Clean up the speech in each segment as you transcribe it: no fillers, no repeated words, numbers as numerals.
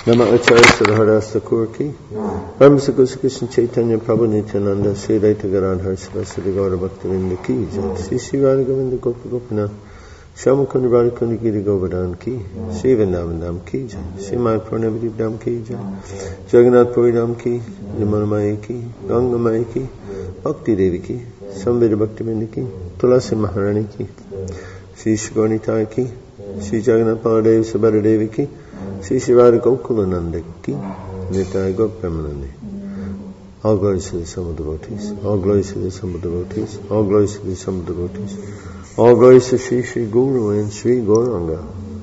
Nama Acharya Sarahara Thakur ki, Ram Sakhusa Krishna Chaitanya Prabhu Nityananda, Sri Raita Garadhar Saraswati Gaura Bhaktivinoda ki, Sri Sri Radha Govinda Gopa Gopinath, Shyamakunda Radha Kunda Giri Govardhan ki, Sri Vrindavan Dham ki, Sri Mayapur Navadip Dham ki, Jagannath Puri Dham ki, Yamuna Maya ki, Ganga Maya ki, Bhakti Devi ki, Samveda Bhaktivinoda ki, Tulasi Maharani ki, Sri Shigornitai ki, Sri Jagannath Baladev Subhadra Devi ki, Sri Sri Radha Gokulananda ki, Nitai Gopamanandi. All glories to the sum of devotees. All glories to the sum of devotees. All glories to the sum of devotees. All glories to Sri Sri Guru and Sri Gauranga.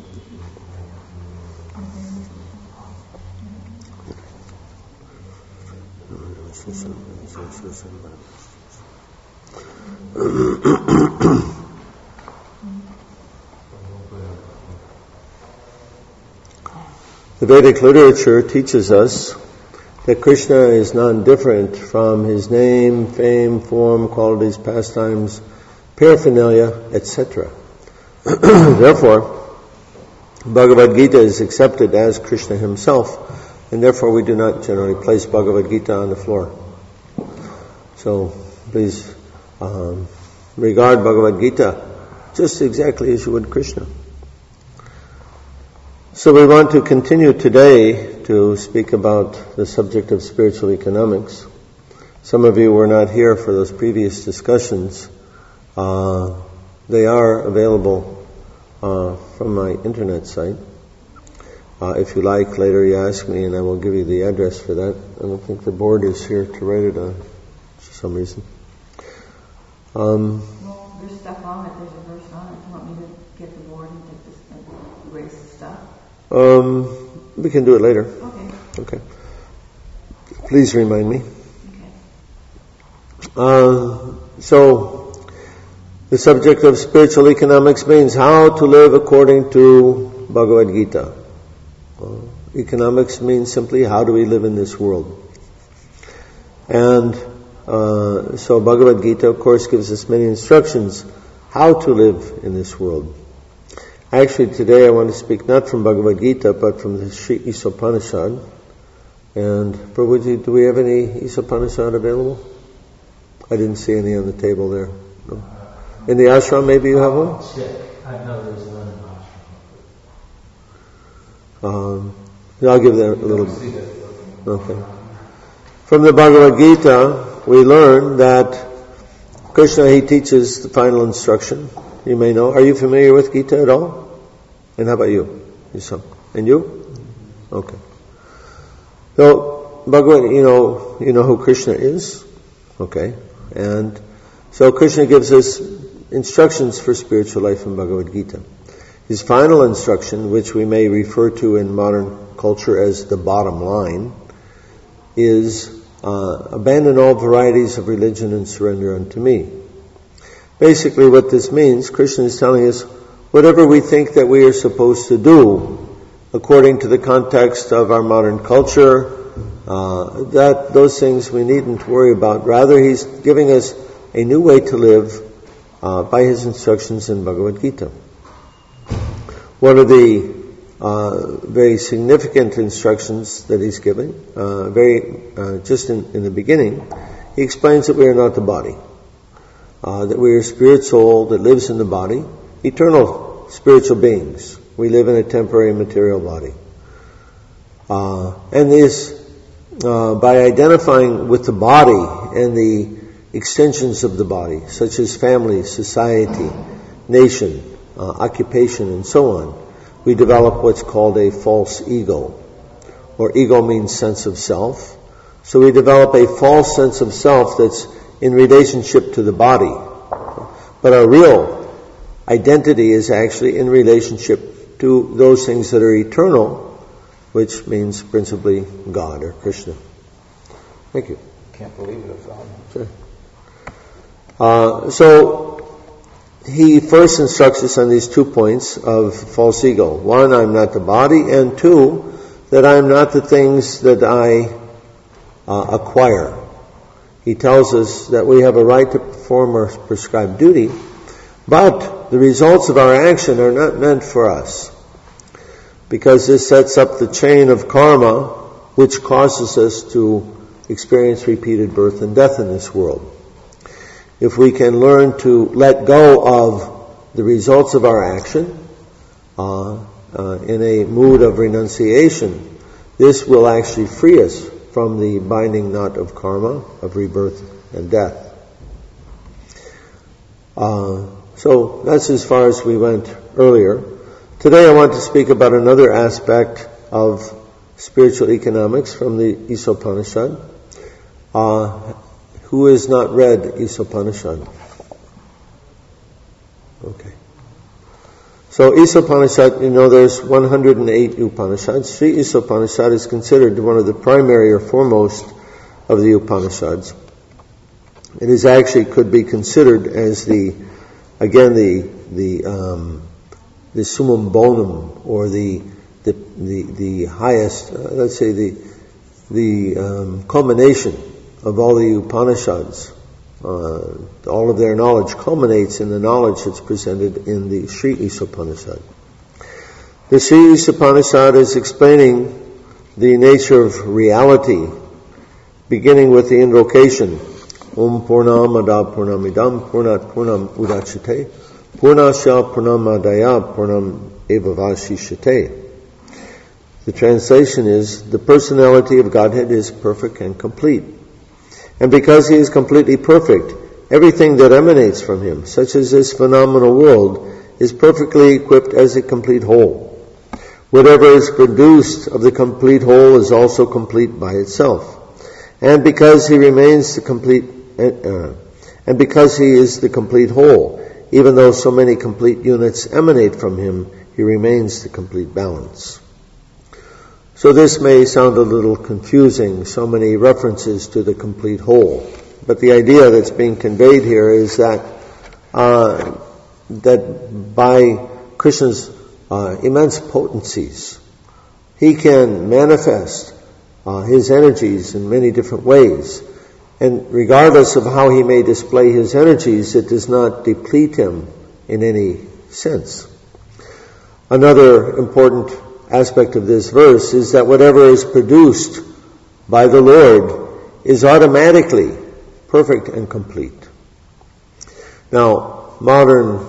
The Vedic literature teaches us that Krishna is non-different from his name, fame, form, qualities, pastimes, paraphernalia, etc. Therefore, Bhagavad Gita is accepted as Krishna himself, and therefore we do not generally place Bhagavad Gita on the floor. So please regard Bhagavad Gita just exactly as you would Krishna. So we want to continue today to speak about the subject of spiritual economics. Some of you were not here for those previous discussions. They are available from my internet site. If you like, later you ask me and I will give you the address for that. I don't think the board is here to write it on for some reason. Well, there's stuff on it. There's a verse on it. Do you want me to get the board and take this and erase the stuff? We can do it later. Okay. Please remind me. Okay. So, the subject of spiritual economics means how to live according to Bhagavad Gita. Economics means simply how do we live in this world. And so Bhagavad Gita, of course, gives us many instructions how to live in this world. Actually, today I want to speak not from Bhagavad Gita, but from the Sri Isopanishad. And Prabhuji, do we have any Isopanishad available? I didn't see any on the table there. No. In the ashram, maybe you have one? I know there's one in ashram. I'll give that a little bit. Okay. From the Bhagavad Gita, we learn that Krishna, he teaches the final instruction. You may know. Are you familiar with Gita at all? And how about you? And you? Okay. So, Bhagavad, you know who Krishna is? Okay. And so Krishna gives us instructions for spiritual life in Bhagavad Gita. His final instruction, which we may refer to in modern culture as the bottom line, is abandon all varieties of religion and surrender unto me. Basically what this means, Krishna is telling us, whatever we think that we are supposed to do, according to the context of our modern culture, that those things we needn't worry about. Rather, he's giving us a new way to live by his instructions in Bhagavad Gita. One of the very significant instructions that he's giving, just in the beginning, he explains that we are not the body. That we are a spirit soul that lives in the body, eternal spiritual beings. We live in a temporary material body. And this, by identifying with the body and the extensions of the body, such as family, society, nation, occupation, and so on, we develop what's called a false ego. Or ego means sense of self. So we develop a false sense of self that's in relationship to the body. But our real identity is actually in relationship to those things that are eternal, which means principally God or Krishna. Thank you. Can't believe it. Sure. So he first instructs us on these 2 points of false ego. 1, I'm not the body, and 2, that I'm not the things that I acquire. He tells us that we have a right to perform our prescribed duty, but the results of our action are not meant for us. because this sets up the chain of karma which causes us to experience repeated birth and death in this world. If we can learn to let go of the results of our action in a mood of renunciation, this will actually free us from the binding knot of karma, of rebirth and death. So that's as far as we went earlier. Today I want to speak about another aspect of spiritual economics from the Isopanishad. Who has not read Isopanishad? Okay. So Isopanishad, there's 108 Upanishads. Sri Isopanishad is considered one of the primary or foremost of the Upanishads. It is actually could be considered as the summum bonum, or the highest, let's say the culmination of all the Upanishads. All of their knowledge culminates in the knowledge that's presented in the Sri Isopanishad. The Sri Isopanishad is explaining the nature of reality, beginning with the invocation, Om Purnamada Purnamidam Purnat Purnam Udachyate Purnasya Purnamadaya Purnam Evavashishyate. The translation is, the personality of Godhead is perfect and complete. And because He is completely perfect, everything that emanates from Him, such as this phenomenal world, is perfectly equipped as a complete whole. Whatever is produced of the complete whole is also complete by itself. And because He remains the complete, and because He is the complete whole, even though so many complete units emanate from Him, He remains the complete balance. So this may sound a little confusing, so many references to the complete whole. But the idea that's being conveyed here is that by Krishna's immense potencies, He can manifest His energies in many different ways. And regardless of how He may display His energies, it does not deplete Him in any sense. Another important aspect of this verse is that whatever is produced by the Lord is automatically perfect and complete. Now, modern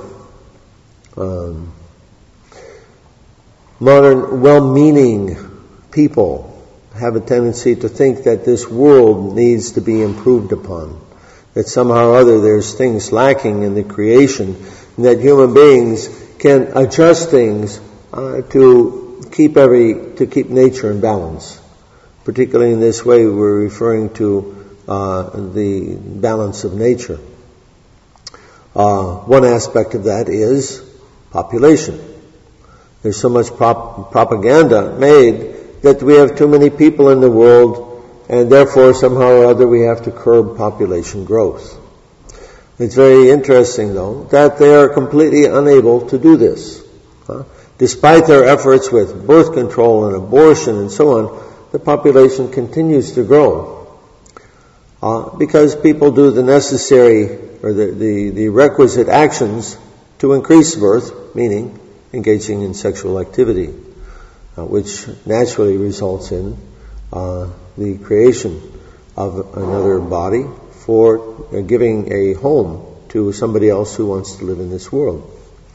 well-meaning people have a tendency to think that this world needs to be improved upon, that somehow or other there's things lacking in the creation, and that human beings can adjust things to keep nature in balance. Particularly in this way, we're referring to the balance of nature. One aspect of that is population. There's so much propaganda made that we have too many people in the world, and therefore somehow or other we have to curb population growth. It's very interesting, though, that they are completely unable to do this. Despite their efforts with birth control and abortion and so on, the population continues to grow. Because people do the necessary or the requisite actions to increase birth, meaning engaging in sexual activity, which naturally results in the creation of another body for giving a home to somebody else who wants to live in this world.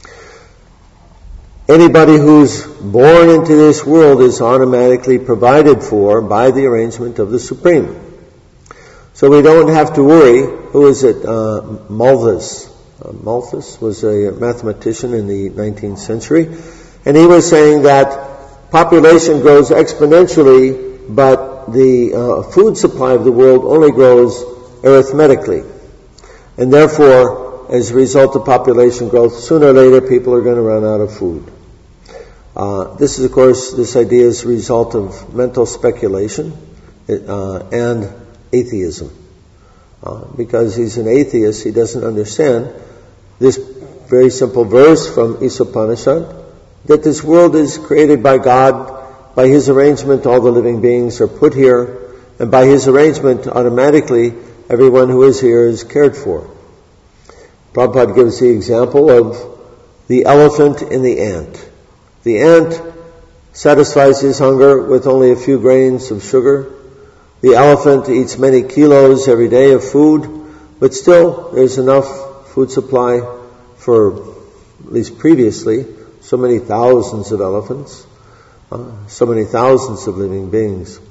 Anybody who's born into this world is automatically provided for by the arrangement of the Supreme. So we don't have to worry. Who is it? Malthus. Malthus was a mathematician in the 19th century, and he was saying that population grows exponentially, but the food supply of the world only grows arithmetically. And therefore, as a result of population growth, sooner or later people are going to run out of food. This is, of course, this idea is a result of mental speculation and atheism. Because he's an atheist, he doesn't understand this very simple verse from Isopanishad, that this world is created by God. By His arrangement, all the living beings are put here, and by His arrangement, automatically, everyone who is here is cared for. Prabhupada gives the example of the elephant and the ant. The ant satisfies his hunger with only a few grains of sugar. The elephant eats many kilos every day of food, but still there's enough food supply for, at least previously, so many thousands of elephants, so many thousands of living beings.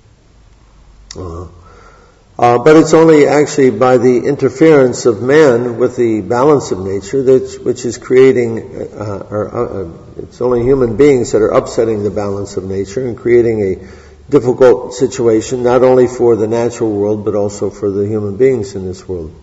But it's only actually by the interference of man with the balance of nature which is creating, it's only human beings that are upsetting the balance of nature and creating a difficult situation, not only for the natural world, but also for the human beings in this world.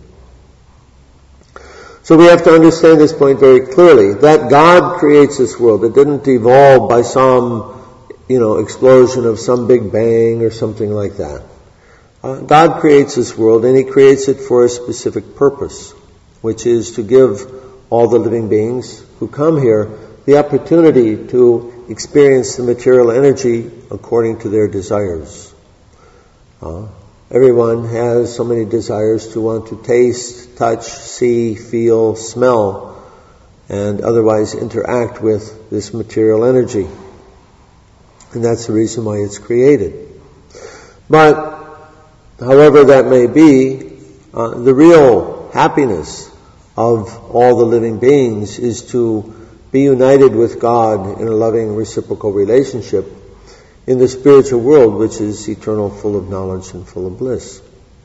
So we have to understand this point very clearly, that God creates this world. It didn't evolve by some, explosion of some big bang or something like that. God creates this world, and He creates it for a specific purpose, which is to give all the living beings who come here the opportunity to experience the material energy according to their desires. Everyone has so many desires to want to taste, touch, see, feel, smell, and otherwise interact with this material energy. And that's the reason why it's created. But however that may be, the real happiness of all the living beings is to be united with God in a loving reciprocal relationship in the spiritual world, which is eternal, full of knowledge and full of bliss.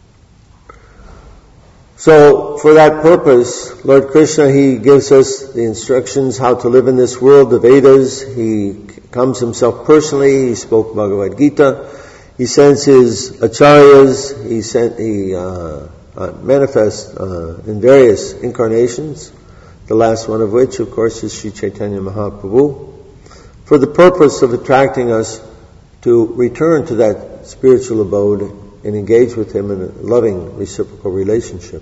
So, for that purpose, Lord Krishna, He gives us the instructions how to live in this world, the Vedas. He comes Himself personally. He spoke Bhagavad Gita. He sends His acharyas. He manifests in various incarnations, the last one of which, of course, is Sri Chaitanya Mahaprabhu, for the purpose of attracting us to return to that spiritual abode and engage with Him in a loving reciprocal relationship.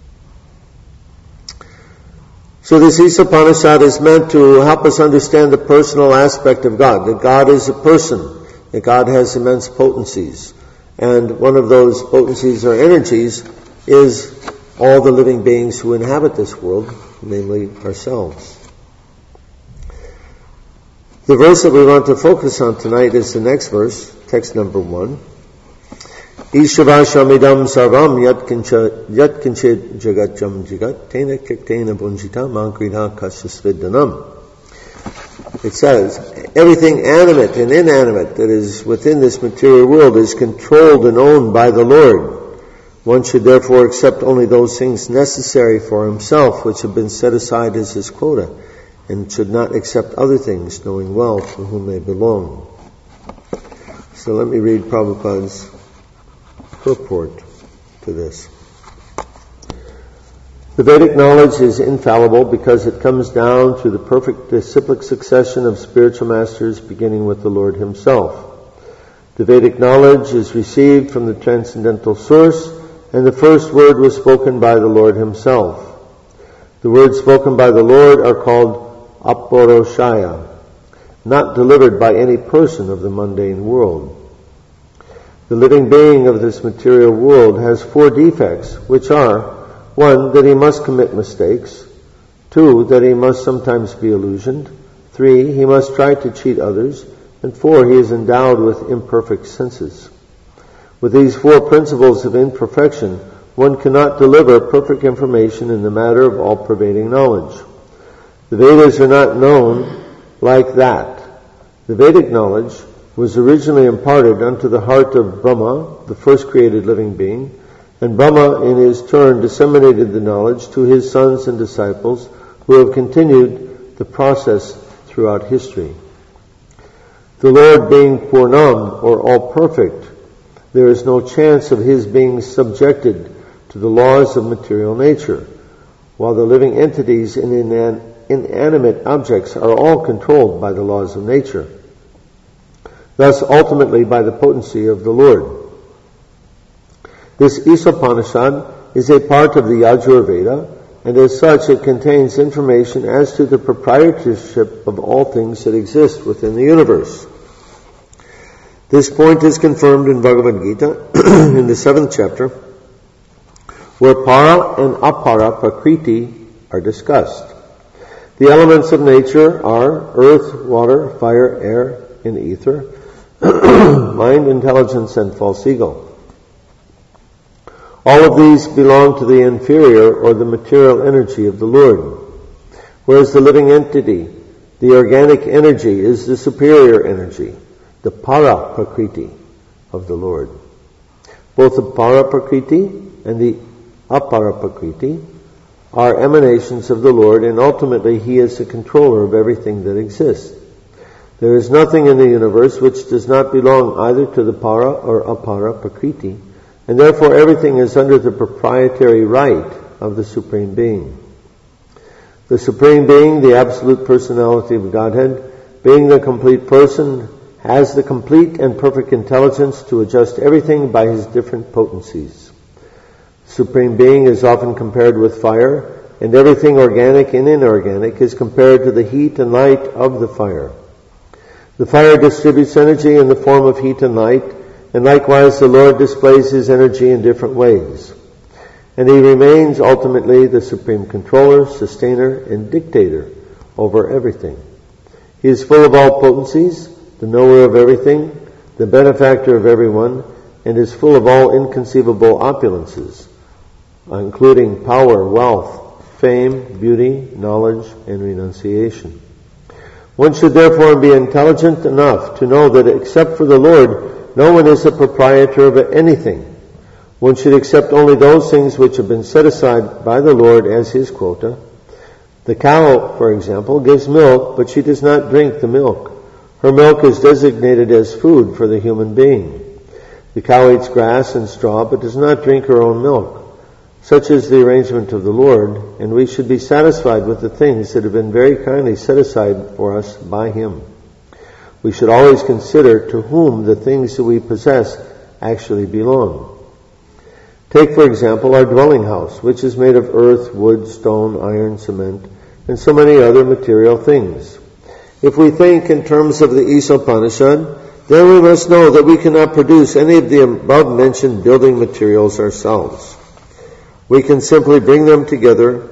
So this Isopanishad is meant to help us understand the personal aspect of God, that God is a person, that God has immense potencies. And one of those potencies or energies is all the living beings who inhabit this world, namely ourselves. The verse that we want to focus on tonight is the next verse, text number 1. Ishavashamidam sarvam yatkinchid jagatjam jagat tena kiktena bunjita mankridha kasyasviddanam. It says, everything animate and inanimate that is within this material world is controlled and owned by the Lord. One should therefore accept only those things necessary for himself which have been set aside as his quota, and should not accept other things, knowing well to whom they belong. So let me read Prabhupada's purport to this. The Vedic knowledge is infallible because it comes down through the perfect disciplic succession of spiritual masters, beginning with the Lord Himself. The Vedic knowledge is received from the transcendental source, and the first word was spoken by the Lord Himself. The words spoken by the Lord are called Aporoshaya, not delivered by any person of the mundane world. The living being of this material world has 4 defects, which are 1, that he must commit mistakes, 2, that he must sometimes be illusioned, 3, he must try to cheat others, and 4, he is endowed with imperfect senses. With these 4 principles of imperfection, one cannot deliver perfect information in the matter of all-pervading knowledge. The Vedas are not known like that. The Vedic knowledge was originally imparted unto the heart of Brahma, the first created living being, and Brahma in his turn disseminated the knowledge to his sons and disciples who have continued the process throughout history. The Lord being Purnam, or all-perfect, there is no chance of His being subjected to the laws of material nature, while the living entities and inanimate objects are all controlled by the laws of nature, thus ultimately by the potency of the Lord. This Isopanishad is a part of the Yajurveda, and as such it contains information as to the proprietorship of all things that exist within the universe. This point is confirmed in Bhagavad Gita in the 7th chapter, where para and apara prakriti are discussed. The elements of nature are earth, water, fire, air, in ether, mind, intelligence, and false ego. All of these belong to the inferior or the material energy of the Lord, whereas the living entity, the organic energy, is the superior energy, the para prakriti of the Lord. Both the para prakriti and the apara prakriti are emanations of the Lord, and ultimately He is the controller of everything that exists. There is nothing in the universe which does not belong either to the para or apara prakriti, and therefore everything is under the proprietary right of the Supreme Being. The Supreme Being, the absolute personality of Godhead, being the complete person, has the complete and perfect intelligence to adjust everything by His different potencies. The Supreme Being is often compared with fire, and everything organic and inorganic is compared to the heat and light of the fire. The fire distributes energy in the form of heat and light, and likewise the Lord displays His energy in different ways. And He remains ultimately the supreme controller, sustainer, and dictator over everything. He is full of all potencies, the knower of everything, the benefactor of everyone, and is full of all inconceivable opulences, including power, wealth, fame, beauty, knowledge, and renunciation. One should therefore be intelligent enough to know that except for the Lord, no one is the proprietor of anything. One should accept only those things which have been set aside by the Lord as His quota. The cow, for example, gives milk, but she does not drink the milk. Her milk is designated as food for the human being. The cow eats grass and straw, but does not drink her own milk. Such is the arrangement of the Lord, and we should be satisfied with the things that have been very kindly set aside for us by Him. We should always consider to whom the things that we possess actually belong. Take, for example, our dwelling house, which is made of earth, wood, stone, iron, cement, and so many other material things. If we think in terms of the Isopanishad, then we must know that we cannot produce any of the above-mentioned building materials ourselves. We can simply bring them together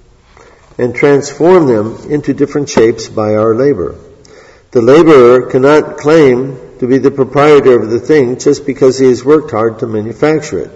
and transform them into different shapes by our labor. The laborer cannot claim to be the proprietor of the thing just because he has worked hard to manufacture it.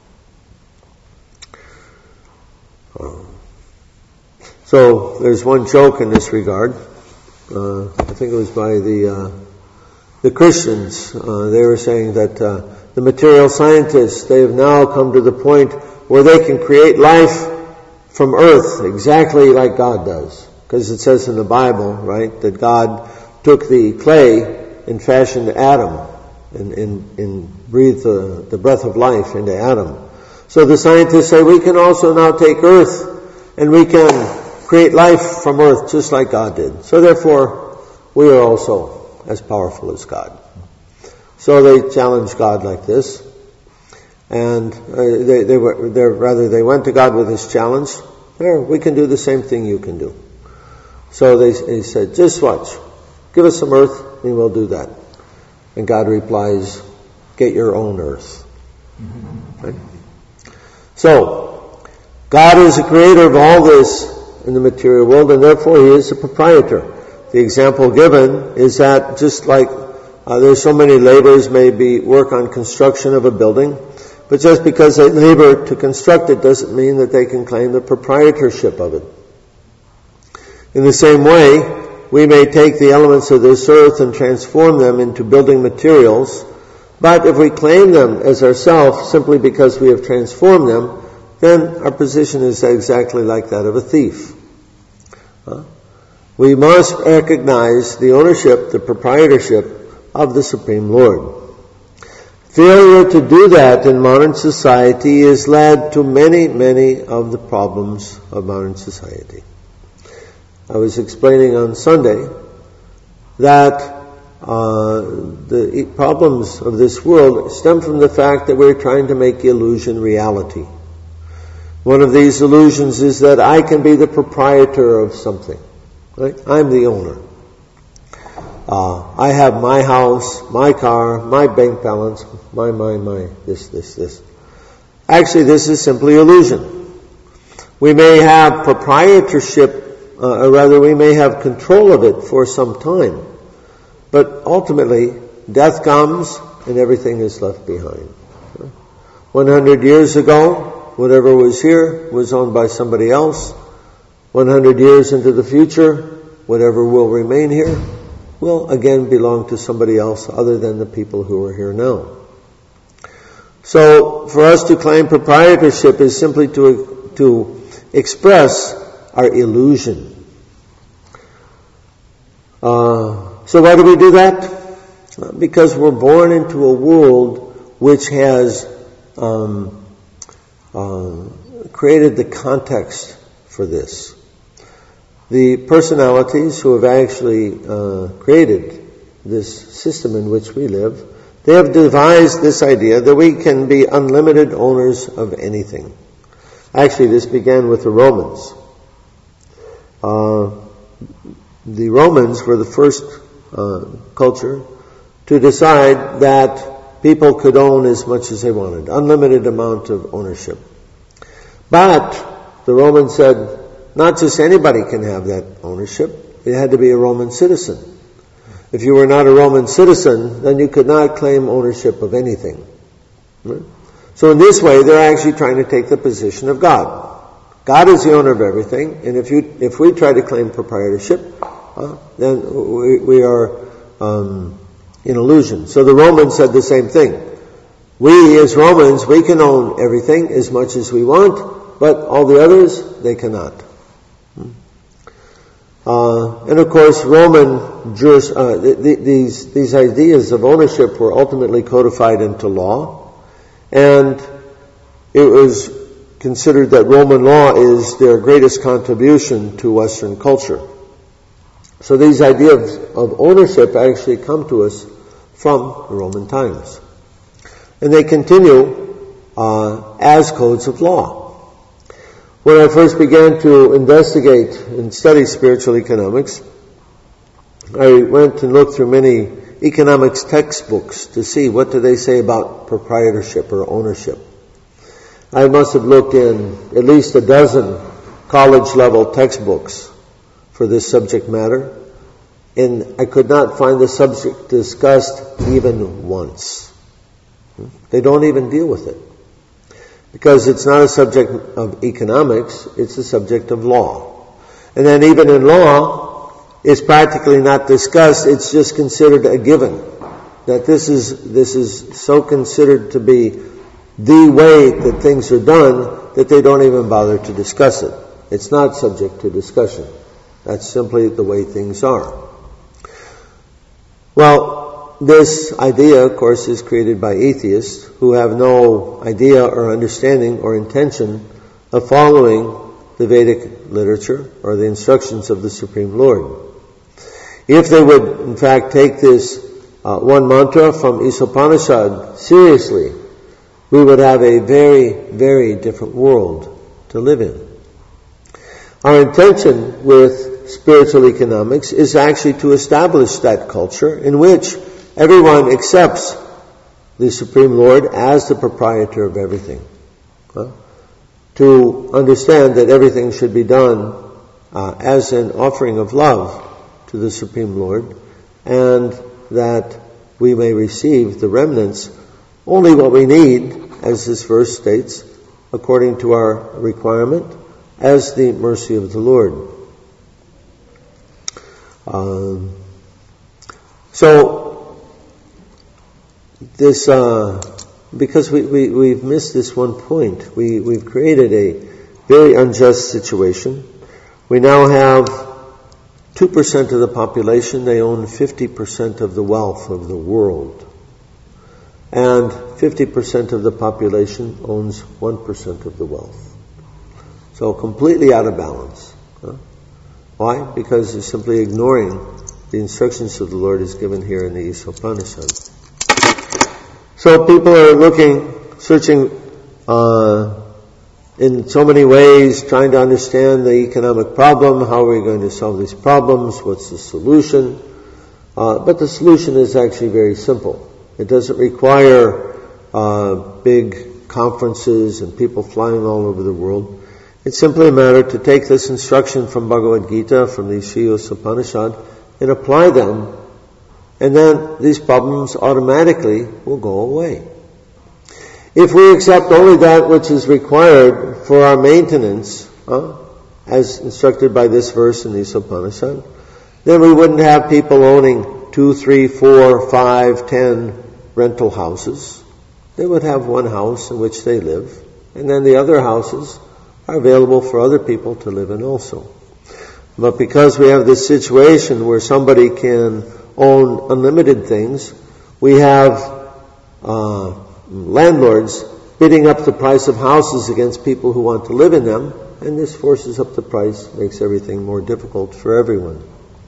So there's one joke in this regard. I think it was by the Christians. They were saying that the material scientists, they have now come to the point where they can create life from earth exactly like God does. Because it says in the Bible, right, that God took the clay and fashioned Adam and breathed the breath of life into Adam. So the scientists say we can also now take earth and we can create life from earth just like God did. So therefore, we are also as powerful as God. So they challenged God like this. And they went to God with this challenge. There, we can do the same thing you can do. So they said, just watch. Give us some earth and we'll do that. And God replies, get your own earth. Right? So, God is the creator of all this in the material world, and therefore He is the proprietor. The example given is that just like there's so many laborers maybe work on construction of a building, but just because they labor to construct it doesn't mean that they can claim the proprietorship of it. In the same way, we may take the elements of this earth and transform them into building materials, but if we claim them as ourselves simply because we have transformed them, then our position is exactly like that of a thief. We must recognize the ownership, the proprietorship of the Supreme Lord. Failure to do that in modern society has led to many, many of the problems of modern society. I was explaining on Sunday that the problems of this world stem from the fact that we're trying to make illusion reality. One of these illusions is that I can be the proprietor of something. Right? I'm the owner. I have my house, my car, my bank balance, my, this. Actually, this is simply illusion. We may have proprietorship, or rather we may have control of it for some time. But ultimately, death comes and everything is left behind. 100 years ago, whatever was here was owned by somebody else. 100 years into the future, whatever will remain here will again belong to somebody else other than the people who are here now. So, for us to claim proprietorship is simply to express our illusion. So why do we do that? Because we're born into a world which has created the context for this. The personalities who have actually created this system in which we live, they have devised this idea that we can be unlimited owners of anything. Actually, this began with the Romans. The Romans were the first culture to decide that people could own as much as they wanted, unlimited amount of ownership. But the Romans said, not just anybody can have that ownership. It had to be a Roman citizen. If you were not a Roman citizen, then you could not claim ownership of anything. Right? So in this way, they're actually trying to take the position of God. God is the owner of everything, and if we try to claim proprietorship, then we are in illusion. So the Romans said the same thing. We, as Romans, we can own everything as much as we want, but all the others, they cannot. And of course, these ideas of ownership were ultimately codified into law, and it was considered that Roman law is their greatest contribution to Western culture. So these ideas of ownership actually come to us from the Roman times. And they continue as codes of law. When I first began to investigate and study spiritual economics, I went and looked through many economics textbooks to see what do they say about proprietorship or ownership. I must have looked in at least a dozen college-level textbooks for this subject matter, and I could not find the subject discussed even once. They don't even deal with it. Because it's not a subject of economics, it's a subject of law. And then even in law, it's practically not discussed, it's just considered a given. That this is so considered to be the way that things are done that they don't even bother to discuss it. It's not subject to discussion. That's simply the way things are. Well, this idea, of course, is created by atheists who have no idea or understanding or intention of following the Vedic literature or the instructions of the Supreme Lord. If they would, in fact, take this one mantra from Isopanishad seriously, we would have a very, very different world to live in. Our intention with spiritual economics is actually to establish that culture in which everyone accepts the Supreme Lord as the proprietor of everything. To understand that everything should be done as an offering of love to the Supreme Lord, and that we may receive the remnants, only what we need, as this verse states, according to our requirement, as the mercy of the Lord. This, because we've missed this one point, we've created a very unjust situation. We now have 2% of the population, they own 50% of the wealth of the world. And 50% of the population owns 1% of the wealth. So completely out of balance. Why? Because they're simply ignoring the instructions of the Lord as given here in the Isopanishad. So people are searching in so many ways, trying to understand the economic problem. How are we going to solve these problems? What's the solution? But the solution is actually very simple. It doesn't require big conferences and people flying all over the world. It's simply a matter to take this instruction from Bhagavad Gita, from the Sri Isopanishad, and apply them and then these problems automatically will go away. If we accept only that which is required for our maintenance, as instructed by this verse in the Upanishad, then we wouldn't have people owning 2, 3, 4, 5, 10 rental houses. They would have one house in which they live, and then the other houses are available for other people to live in also. But because we have this situation where somebody can own unlimited things, we have landlords bidding up the price of houses against people who want to live in them, and this forces up the price, makes everything more difficult for everyone.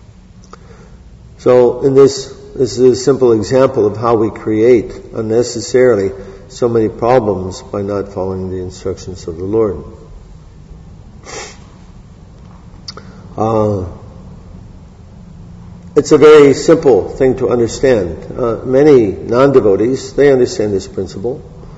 So this is a simple example of how we create unnecessarily so many problems by not following the instructions of the Lord. It's a very simple thing to understand. Many non-devotees, they understand this principle.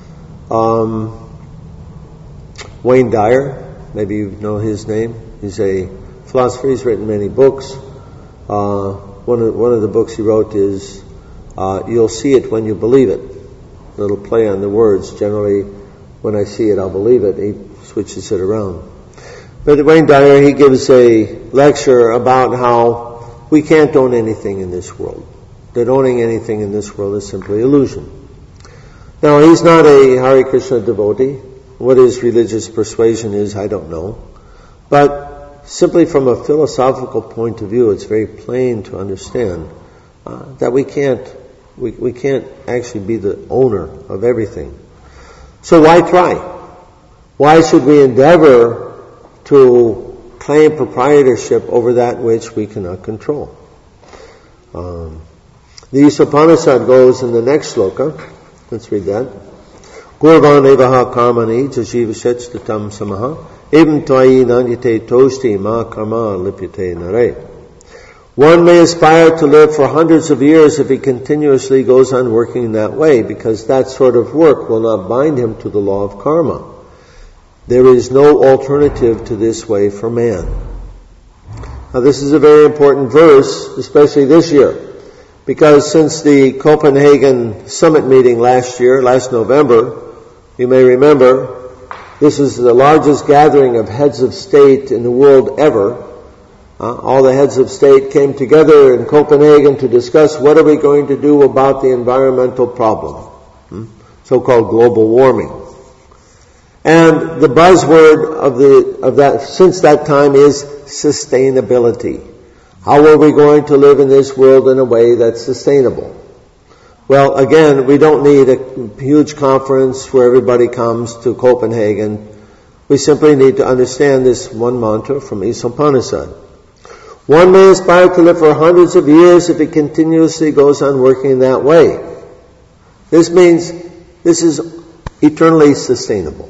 Wayne Dyer, maybe you know his name. He's a philosopher. He's written many books. One of the books he wrote is You'll See It When You Believe It. A little play on the words. Generally, when I see it, I'll believe it. He switches it around. But Wayne Dyer, he gives a lecture about how we can't own anything in this world. That owning anything in this world is simply illusion. Now, he's not a Hare Krishna devotee. What his religious persuasion is, I don't know. But simply from a philosophical point of view, it's very plain to understand that we can't actually be the owner of everything. So why try? Why should we endeavor to claim proprietorship over that which we cannot control? The Upanishad goes in the next sloka. Let's read that. Gurvan evaha karmani jajivashet tatam samaha evam tvayi nanyate toshti ma karma lipyate nare. One may aspire to live for hundreds of years if he continuously goes on working in that way, because that sort of work will not bind him to the law of karma. There is no alternative to this way for man. Now, this is a very important verse, especially this year, because since the Copenhagen summit meeting last November, you may remember, this is the largest gathering of heads of state in the world ever. All the heads of state came together in Copenhagen to discuss what are we going to do about the environmental problem, so-called global warming. And the buzzword of that since that time is sustainability. How are we going to live in this world in a way that's sustainable? Well, again, we don't need a huge conference where everybody comes to Copenhagen. We simply need to understand this one mantra from Upanishad. One may aspire to live for hundreds of years if he continuously goes on working in that way. This means this is eternally sustainable.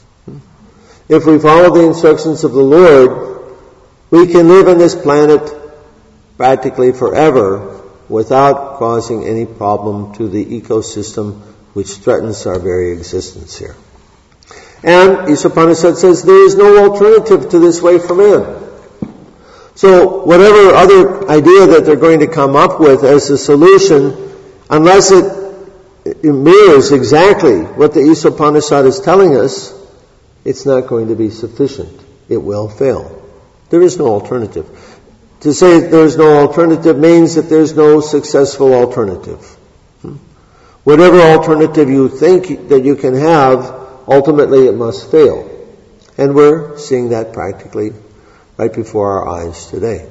If we follow the instructions of the Lord, we can live on this planet practically forever without causing any problem to the ecosystem which threatens our very existence here. And Upanishad says there is no alternative to this way for man. So whatever other idea that they're going to come up with as a solution, unless it mirrors exactly what the Upanishad is telling us, it's not going to be sufficient. It will fail. There is no alternative. To say there's no alternative means that there's no successful alternative. Whatever alternative you think that you can have, ultimately it must fail. And we're seeing that practically right before our eyes today.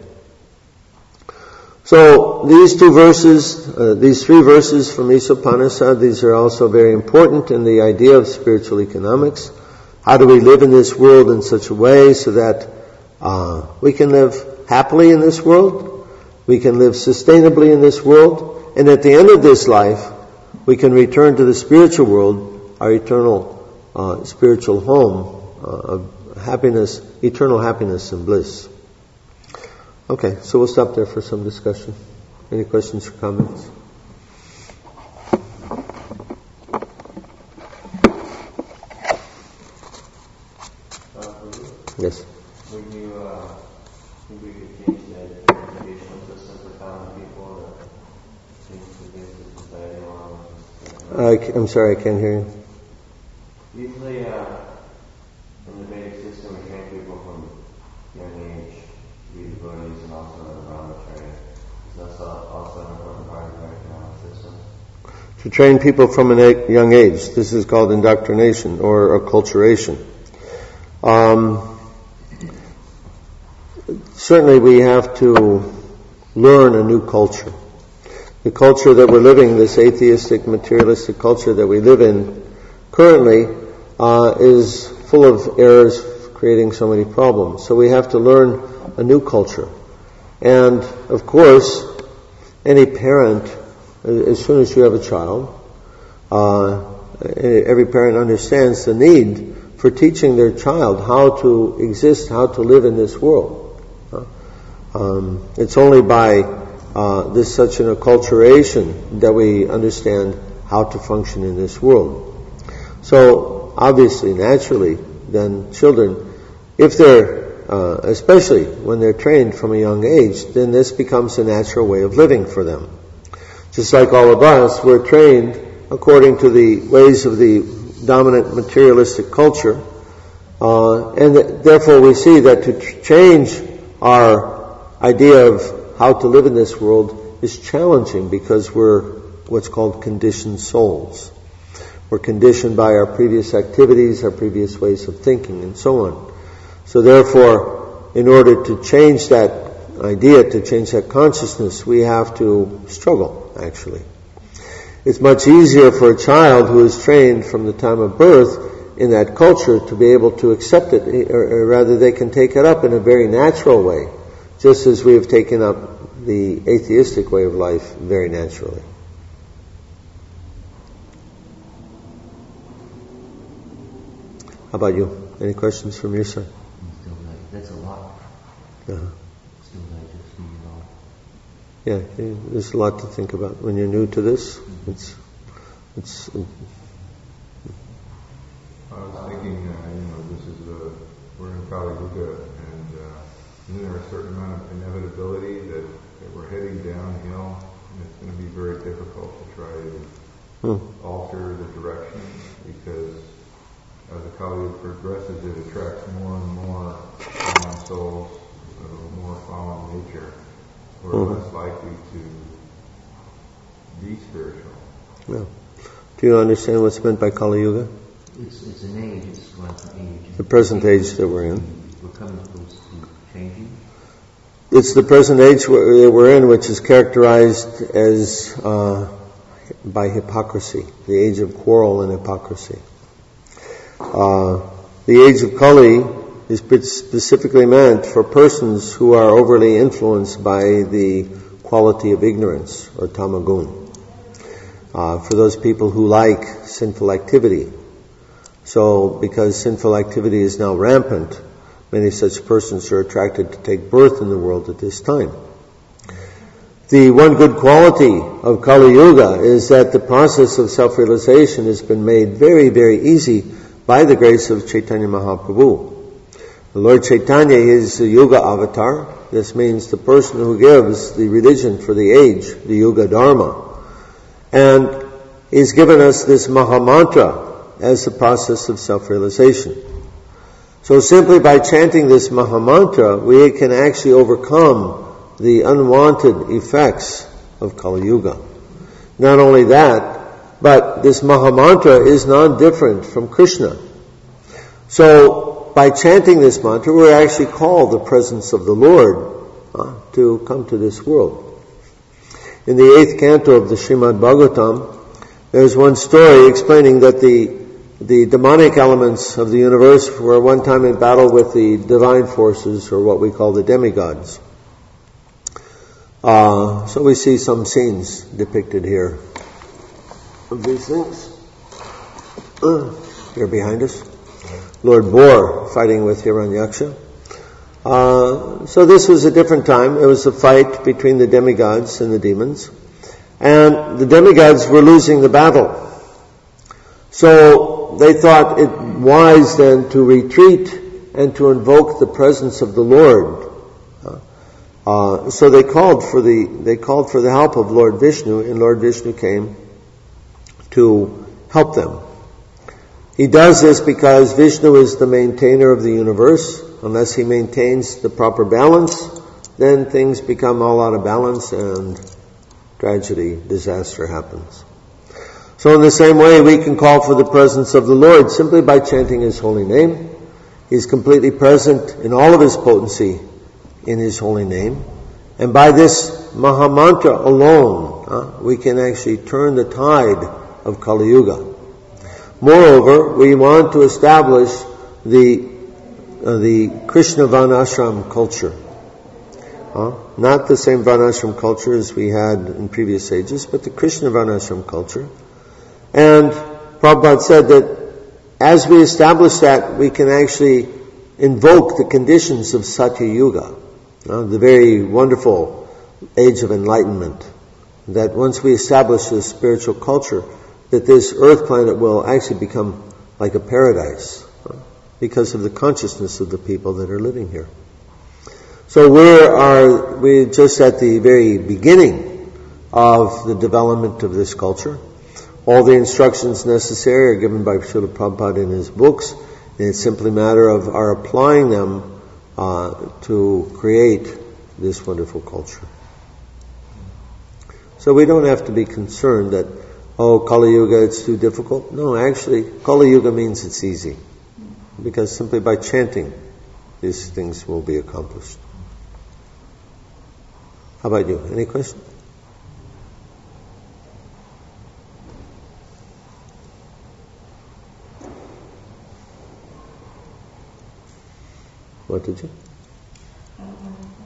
So these three verses from Upanishad, these are also very important in the idea of spiritual economics. How do we live in this world in such a way so that we can live happily in this world, we can live sustainably in this world, and at the end of this life, we can return to the spiritual world, our eternal spiritual home of happiness, eternal happiness and bliss. Okay, so we'll stop there for some discussion. Any questions or comments? Yes. Would you think we could change the educational system for common people I'm sorry, I can't hear you. Usually, in the Vedic system, we train people from young age to be devotees and also in the Brahma training. Is that also an important part of the economic system? To train people from a young age. This is called indoctrination or acculturation. Certainly we have to learn a new culture. The culture that we're living, this atheistic, materialistic culture that we live in currently, is full of errors, creating so many problems. So we have to learn a new culture. And, of course, any parent, as soon as you have a child, every parent understands the need for teaching their child how to exist, how to live in this world. It's only by this such an acculturation that we understand how to function in this world. So, obviously, naturally, then children, if they're, especially when they're trained from a young age, then this becomes a natural way of living for them. Just like all of us, we're trained according to the ways of the dominant materialistic culture, and therefore we see that to change our idea of how to live in this world is challenging because we're what's called conditioned souls. We're conditioned by our previous activities, our previous ways of thinking, and so on. So therefore, in order to change that idea, to change that consciousness, we have to struggle, actually. It's much easier for a child who is trained from the time of birth in that culture to be able to accept it, or rather they can take it up in a very natural way, just as we have taken up the atheistic way of life very naturally. How about you? Any questions from your side? That's a lot. Uh-huh. Still like just being wrong. Yeah, there's a lot to think about. When you're new to this, it's I was thinking, we're in Kali Yuga, and isn't there a certain amount of inevitability that we're heading downhill, and it's going to be very difficult to try to alter the direction, because as the Kali Yuga progresses, it attracts more and more fallen souls, more fallen nature, who are less likely to be spiritual. Yeah. Do you understand what's meant by Kali Yuga? It's an age, it's going from age. The present age that we're in. We're coming close to changing. It's the present age we're in, which is characterized as by hypocrisy, the age of quarrel and hypocrisy. The age of Kali is specifically meant for persons who are overly influenced by the quality of ignorance, or tamagun. For those people who like sinful activity. So, because sinful activity is now rampant, many such persons are attracted to take birth in the world at this time. The one good quality of Kali Yuga is that the process of self-realization has been made very, very easy by the grace of Chaitanya Mahaprabhu. The Lord Chaitanya is the Yuga avatar. This means the person who gives the religion for the age, the Yuga Dharma. And He's given us this Mahamantra as the process of self-realization. So simply by chanting this Mahamantra, we can actually overcome the unwanted effects of Kali Yuga. Not only that, but this Mahamantra is non-different from Krishna. So by chanting this mantra, we're actually called the presence of the Lord to come to this world. In the 8th canto of the Srimad Bhagavatam, there's one story explaining that the demonic elements of the universe were one time in battle with the divine forces, or what we call the demigods. So we see some scenes depicted here of these things. Here behind us, Lord Boar fighting with Hiranyaksha. So this was a different time. It was a fight between the demigods and the demons. And the demigods were losing the battle. So they thought it wise then to retreat and to invoke the presence of the Lord. So they called for the help of Lord Vishnu, and Lord Vishnu came to help them. He does this because Vishnu is the maintainer of the universe. Unless he maintains the proper balance, then things become all out of balance and tragedy, disaster happens. So in the same way, we can call for the presence of the Lord simply by chanting His holy name. He's completely present in all of His potency in His holy name. And by this Mahamantra alone, we can actually turn the tide of Kali Yuga. Moreover, we want to establish the Krishna Varnashram culture. Not the same Varnashram culture as we had in previous ages, but the Krishna Varnashram culture. And Prabhupada said that as we establish that, we can actually invoke the conditions of Satya Yuga, the very wonderful age of enlightenment. That once we establish this spiritual culture, that this earth planet will actually become like a paradise because of the consciousness of the people that are living here. So we're just at the very beginning of the development of this culture. All the instructions necessary are given by Srila Prabhupada in his books, and it's simply a matter of our applying them to create this wonderful culture. So we don't have to be concerned that, Kali Yuga, it's too difficult. No, actually, Kali Yuga means it's easy. Because simply by chanting, these things will be accomplished. How about you? Any questions? What did you? I don't have any questions.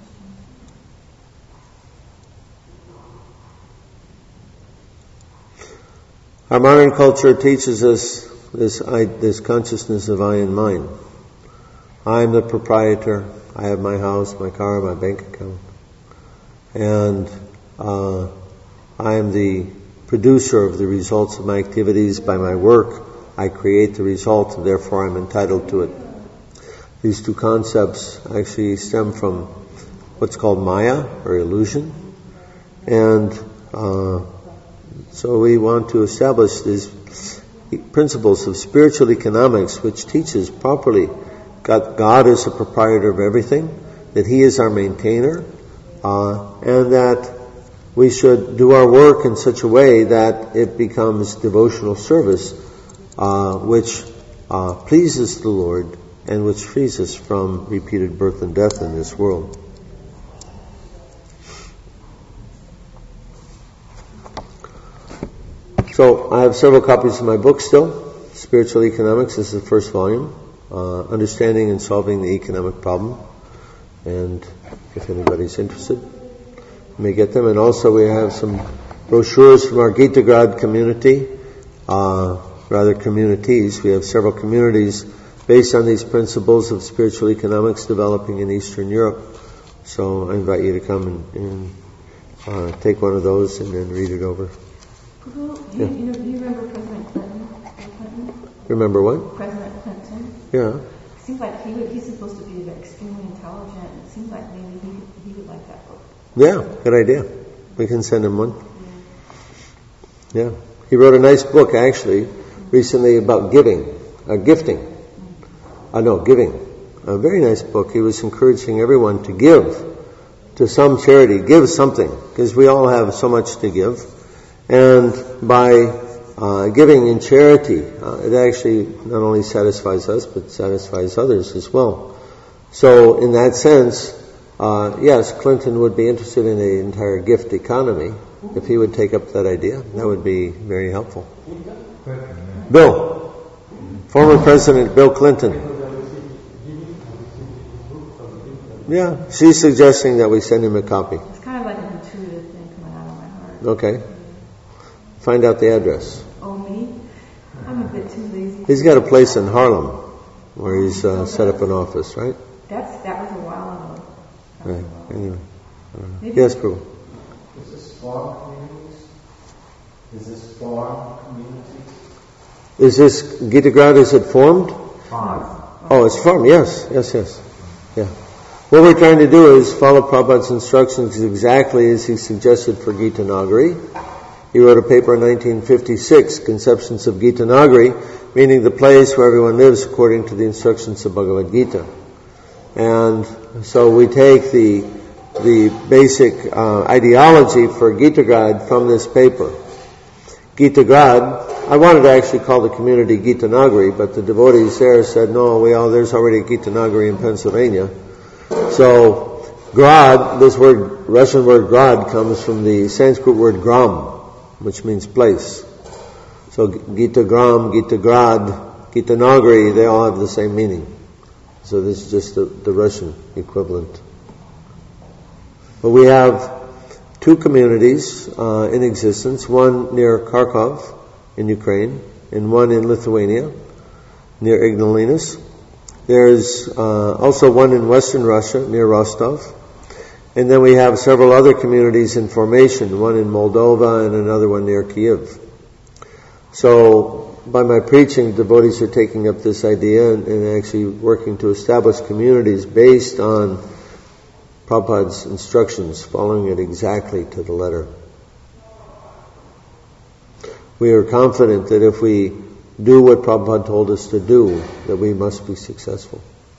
Our modern culture teaches us this consciousness of I and mine. I am the proprietor. I have my house, my car, my bank account. And I am the producer of the results of my activities by my work. I create the result, and therefore I'm entitled to it. These two concepts actually stem from what's called Maya, or illusion. And so we want to establish these principles of spiritual economics, which teaches properly God is the proprietor of everything, that He is our maintainer, and that we should do our work in such a way that it becomes devotional service, which pleases the Lord and which frees us from repeated birth and death in this world. So I have several copies of my book still. Spiritual Economics is the first volume. Understanding and Solving the Economic Problem. And if anybody's interested, you may get them. And also we have some brochures from our Gita Grad community, communities. We have several communities based on these principles of spiritual economics developing in Eastern Europe. So I invite you to come and take one of those and then read it over. Do you remember President Clinton? Remember what? President Clinton. Yeah. It seems like he's supposed to be extremely intelligent. It seems like maybe he would like that book. Yeah, good idea. We can send him one. Yeah. He wrote a nice book, actually, recently about giving. Giving. A very nice book. He was encouraging everyone to give to some charity. Give something, because we all have so much to give. And by giving in charity, it actually not only satisfies us, but satisfies others as well. So in that sense, yes, Clinton would be interested in the entire gift economy. If he would take up that idea, that would be very helpful. Bill, former President Bill Clinton. Yeah, she's suggesting that we send him a copy. It's kind of like an intuitive thing coming out of my heart. Okay. Find out the address. Oh, me? I'm a bit too lazy. He's got a place in Harlem where he's set up an office, right? That was a while ago. Right. Anyway. Yes, Prabhu. Is this farm communities? Is this Gita Grad, is it formed? Farm. Oh, it's formed, yes. Yeah. What we're trying to do is follow Prabhupada's instructions exactly as he suggested for Gita Nagari. He wrote a paper in 1956, Conceptions of Gita Nagari, meaning the place where everyone lives according to the instructions of Bhagavad Gita. And so we take the basic ideology for Gita Grad from this paper. Gita Grad, I wanted to actually call the community Gita Nagari, but the devotees there said, no, there's already a Gita Nagari in Pennsylvania. So, Grad, this word, Russian word Grad, comes from the Sanskrit word Gram, which means place. So Gita Gram, Gita Grad, Gita Nagari, they all have the same meaning. So this is just the Russian equivalent. But we have two communities in existence, one near Kharkov in Ukraine, and one in Lithuania, near Ignalinas. There's also one in western Russia, near Rostov. And then we have several other communities in formation, one in Moldova and another one near Kiev. So, by my preaching, devotees are taking up this idea and actually working to establish communities based on Prabhupada's instructions, following it exactly to the letter. We are confident that if we do what Prabhupada told us to do, that we must be successful.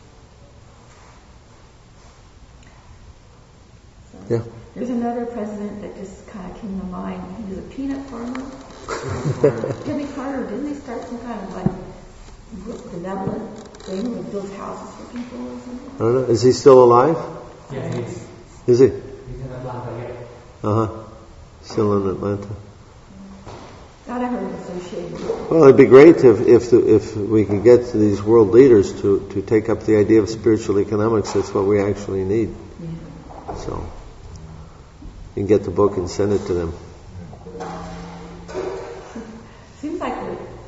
Yeah. There's another president that just kind of came to mind. He was a peanut farmer. Jimmy Carter, didn't he start some kind of like benevolent thing that builds houses for people or something? I don't know. Is he still alive? Yeah, he is. Is he? He's in Atlanta, yeah. Uh-huh. Still in Atlanta. God, I heard him associated. Well, it'd be great if we could get to these world leaders to take up the idea of spiritual economics. That's what we actually need. Yeah. So, you can get the book and send it to them. Seems like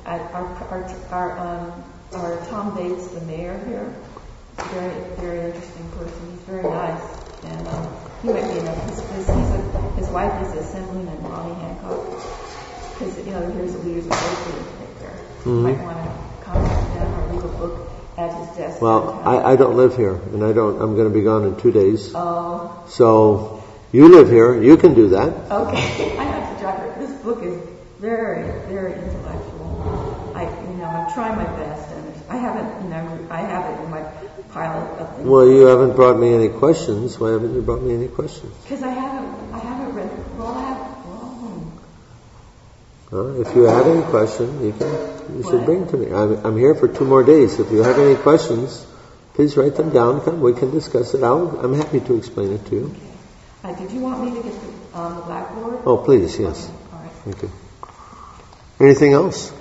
our Tom Bates, the mayor here, is a very, very interesting person. He's very nice, and he might be enough. His wife is Assemblyman Ronnie Hancock, because here's the leaders of Berkeley right there. You might want to contact them or leave a book at his desk. Well, I don't live here, and I'm going to be gone in 2 days. Oh. So, you live here, you can do that. Okay, I have to drive it. This book is very, very intellectual. I'm trying my best, and I have it in my pile of things. Well, you haven't brought me any questions. Why haven't you brought me any questions? Because I haven't read. If you have any question, you should bring it to me. I'm here for 2 more days. If you have any questions, please write them down. Come, we can discuss it. I'm happy to explain it to you. Okay. Did you want me to get the blackboard? Oh, please, yes. Okay. All right. Thank you. Anything else?